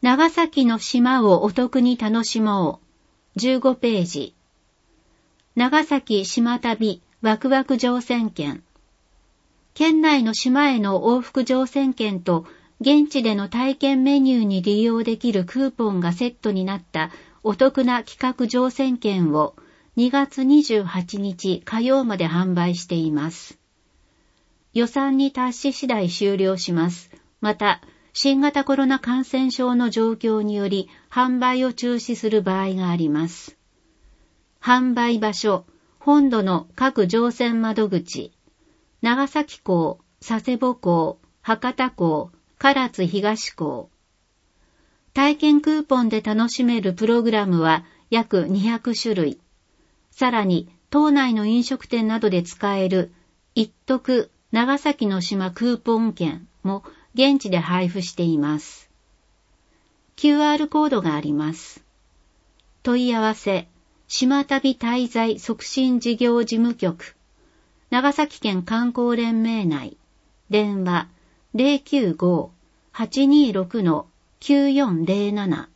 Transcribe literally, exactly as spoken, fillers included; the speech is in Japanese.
長崎の島をお得に楽しもう。じゅうごページ。長崎島旅ワクワク乗船券。県内の島への往復乗船券と現地での体験メニューに利用できるクーポンがセットになったお得な企画乗船券をにがつにじゅうはちにち火曜まで販売しています。予算に達し次第終了します。また、新型コロナ感染症の状況により販売を中止する場合があります。販売場所、本土の各乗船窓口、長崎港、佐世保港、博多港、唐津東港。体験クーポンで楽しめるプログラムは約にひゃくしゅるい。さらに、島内の飲食店などで使える一徳長崎の島クーポン券も現地で配布しています。キューアール コードがあります。問い合わせ、島旅滞在促進事業事務局、長崎県観光連盟内、電話 ゼロきゅうご はちにーろく きゅうよんゼロなな